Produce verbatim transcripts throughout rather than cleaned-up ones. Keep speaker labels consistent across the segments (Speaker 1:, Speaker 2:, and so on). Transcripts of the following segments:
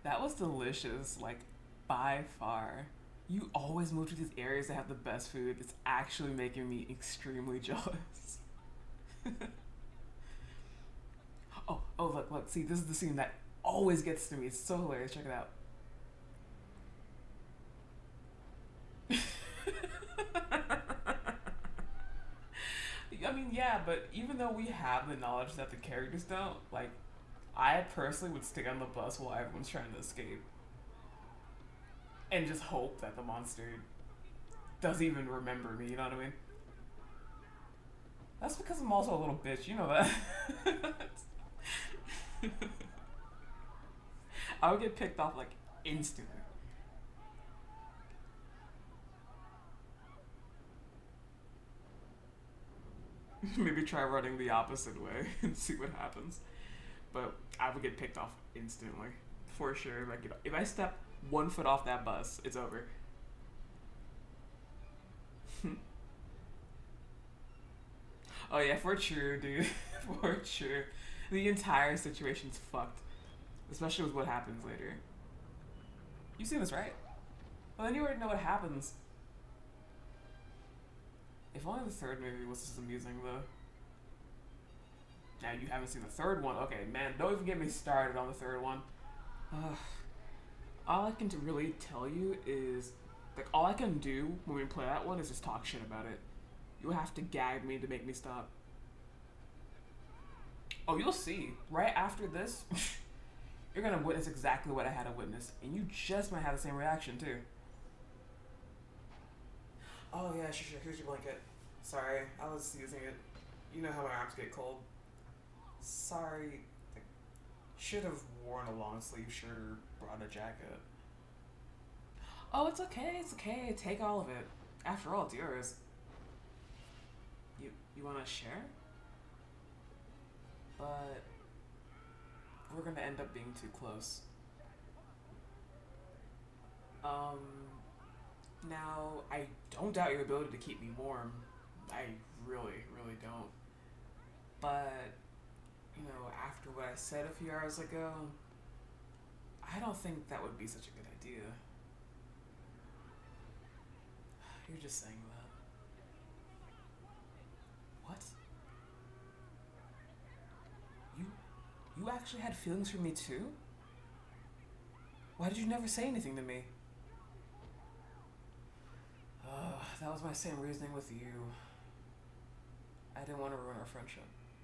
Speaker 1: That was delicious, like by far. You always move to these areas that have the best food. It's actually making me extremely jealous. Oh, oh, look, look. See, this is the scene that always gets to me. It's so hilarious. Check it out. I mean, yeah, but even though we have the knowledge that the characters don't, like, I personally would stick on the bus while everyone's trying to escape and just hope that the monster doesn't even remember me. You know what I mean? That's because I'm also a little bitch. You know that. I would get picked off like instantly. Maybe try running the opposite way and see what happens. But I would get picked off instantly, for sure. Like if I step one foot off that bus, it's over. Oh yeah, for sure, dude. For sure. The entire situation's fucked, especially with what happens later. You seen this, right? Well, then you already know what happens. If only the third movie was as amusing, though. Now you haven't seen the third one. Okay, man, don't even get me started on the third one. Ugh. All I can really tell you is, like, all I can do when we play that one is just talk shit about it. You have to gag me to make me stop. Oh, you'll see. Right after this, you're gonna witness exactly what I had to witness, and you just might have the same reaction too. Oh yeah, sure, sure. Here's your blanket. Sorry, I was using it. You know how my arms get cold. Sorry, I should have worn a long sleeve shirt or brought a jacket. Oh, it's okay. It's okay. Take all of it. After all, it's yours. You you want to share? But we're gonna end up being too close. Um, now I don't doubt your ability to keep me warm. I really, really don't. But you know, after what I said a few hours ago, I don't think that would be such a good idea. You're just saying that. What? You you actually had feelings for me too? Why did you never say anything to me? Uh, that was my same reasoning with you. I didn't want to ruin our friendship.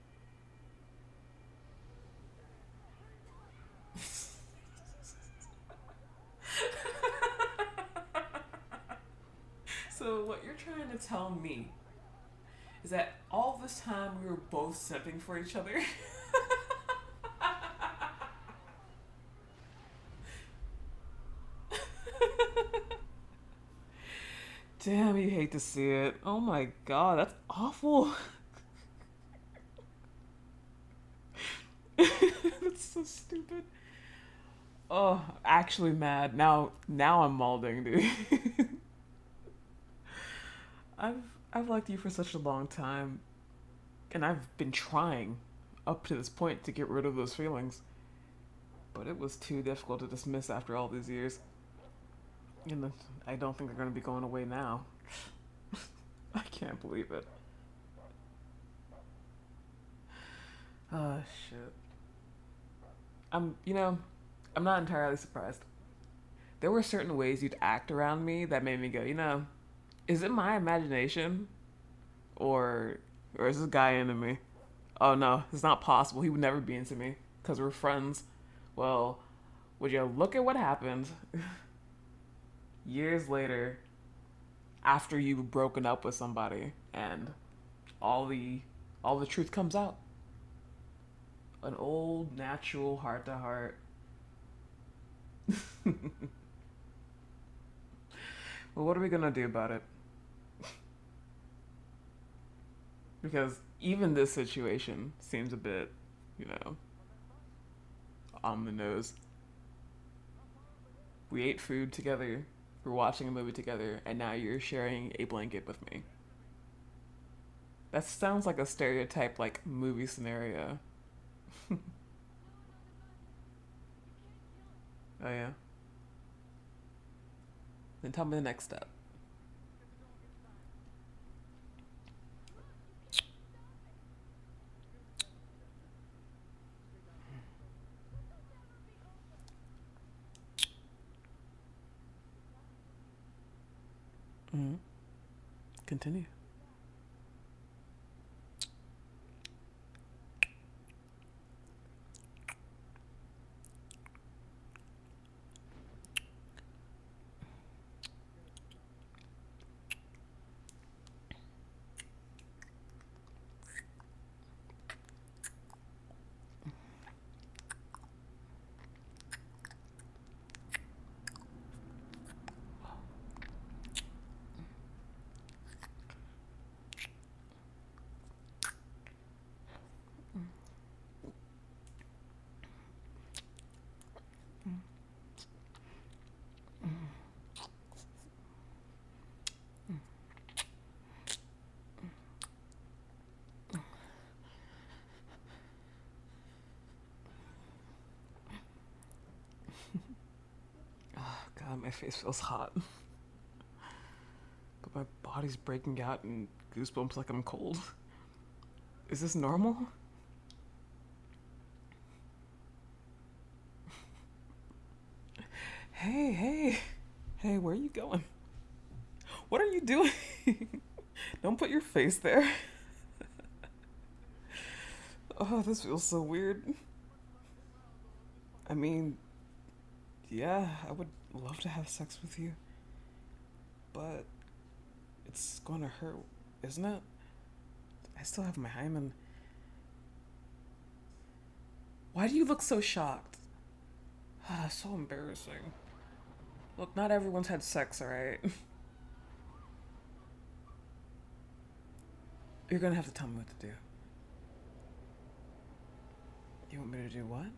Speaker 1: So what you're trying to tell me is that all this time we were both simping for each other? Damn, you hate to see it. Oh my god, that's awful. That's so stupid. Oh, actually mad. Now now I'm malding, dude. I've I've liked you for such a long time, and I've been trying up to this point to get rid of those feelings, but it was too difficult to dismiss after all these years. And I don't think they're going to be going away now. I can't believe it. Oh shit. I'm, you know, I'm not entirely surprised. There were certain ways you'd act around me that made me go, you know, is it my imagination, or or is this guy into me? Oh no, it's not possible. He would never be into me because we're friends. Well, would you look at what happened years later after you've broken up with somebody and all the all the truth comes out? An old natural heart to heart. Well, what are we gonna do about it? Because even this situation seems a bit, you know, on the nose. We ate food together, we're watching a movie together, and now you're sharing a blanket with me. That sounds like a stereotype, like, movie scenario. Oh yeah. Then tell me the next step. Mm-hmm. Continue. God, my face feels hot. But my body's breaking out in goosebumps like I'm cold. Is this normal? Hey, hey. Hey, where are you going? What are you doing? Don't put your face there. Oh, this feels so weird. I mean, yeah, I would love to have sex with you. But it's gonna hurt, isn't it? I still have my hymen. Why do you look so shocked? Ah, so embarrassing. Look, not everyone's had sex, alright? You're gonna have to tell me what to do. You want me to do what?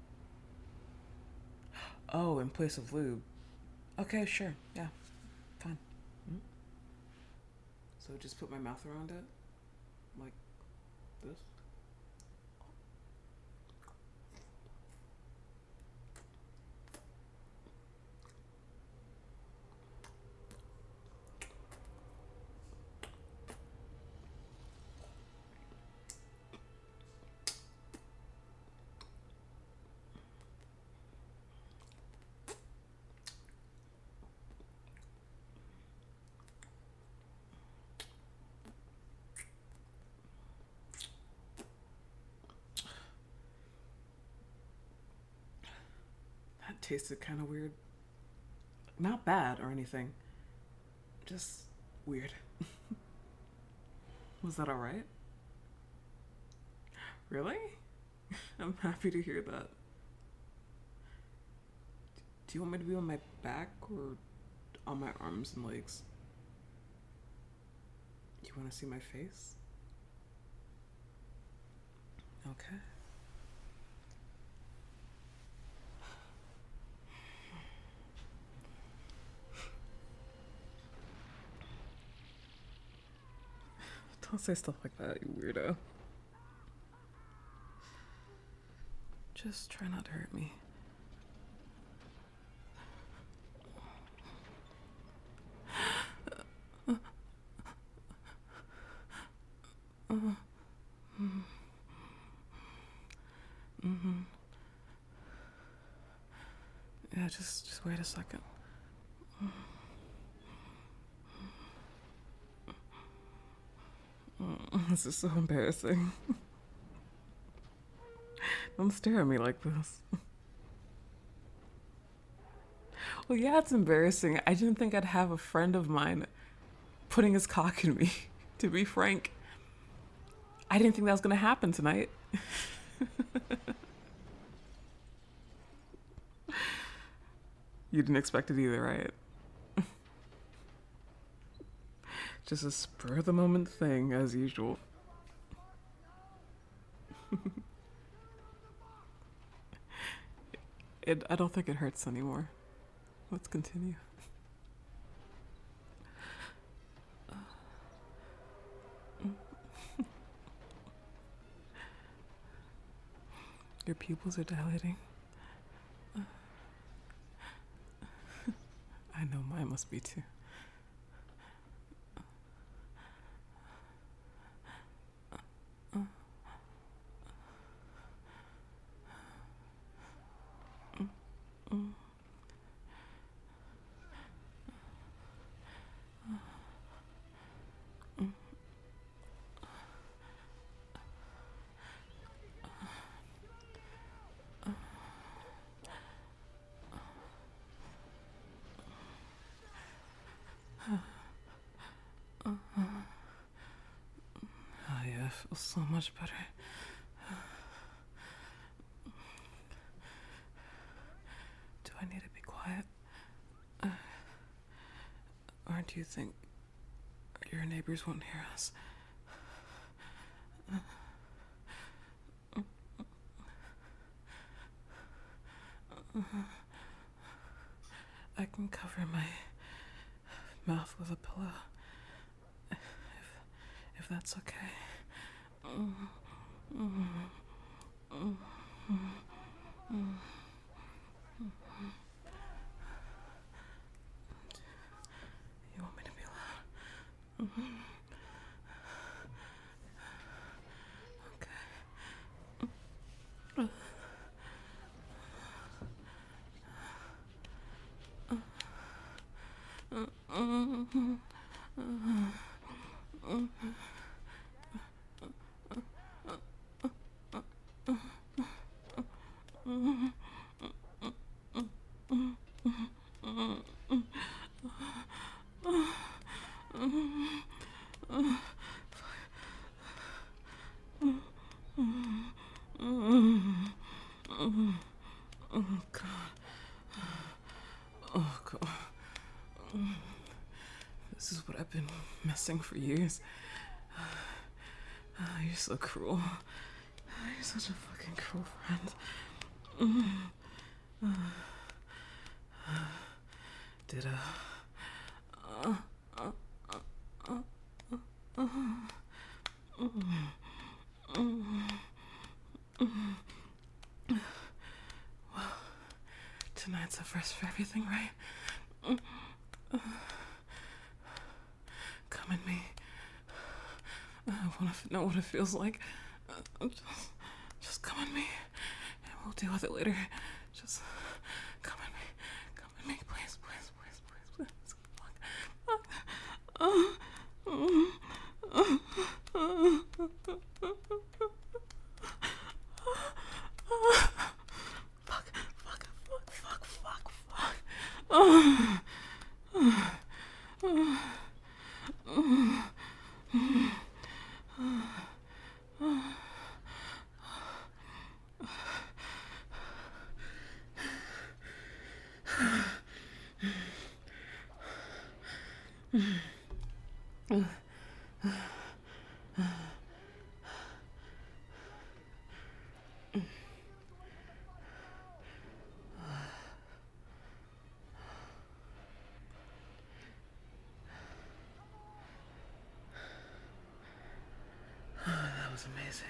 Speaker 1: Oh, in place of lube. Okay, sure. Yeah, fine. Mm-hmm. So just put my mouth around it? Like this? That tasted kind of weird. Not bad or anything. Just weird. Was that alright? Really? I'm happy to hear that. Do you want me to be on my back or on my arms and legs? You want to see my face? Okay. Don't say stuff like that, you weirdo. Just try not to hurt me. Mm-hmm. Yeah, just just wait a second. This is so embarrassing. Don't stare at me like this. Well, yeah, it's embarrassing. I didn't think I'd have a friend of mine putting his cock in me, to be frank. I didn't think that was going to happen tonight. You didn't expect it either, right? Just a spur of the moment thing, as usual. It, I don't think it hurts anymore. Let's continue. Your pupils are dilating. know mine must be too. Oh yeah, it feels so much better. Do I need to be quiet? Uh, or do you think your neighbors won't hear us? I can cover my mouth with a pillow, if, if that's okay. You want me to be loud? Okay. Oh God. Oh God. This is what I've been missing for years. Oh, you're so cruel. You're such a fucking cruel friend. Ditto. Well, tonight's a first for everything, right? Come at me. I want to know what it feels like. Just, just come at me, and we'll deal with it later. Just come at me. Come at me, please, please, please, please, please. Fuck. Fuck, fuck, fuck, fuck, fuck, fuck. That was amazing.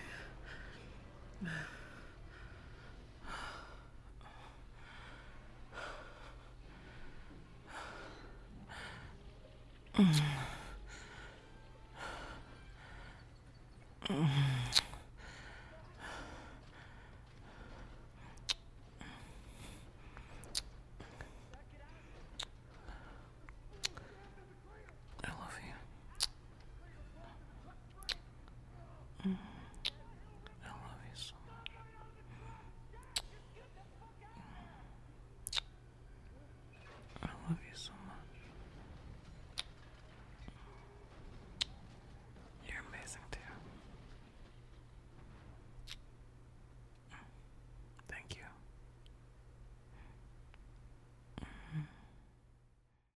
Speaker 1: Mm.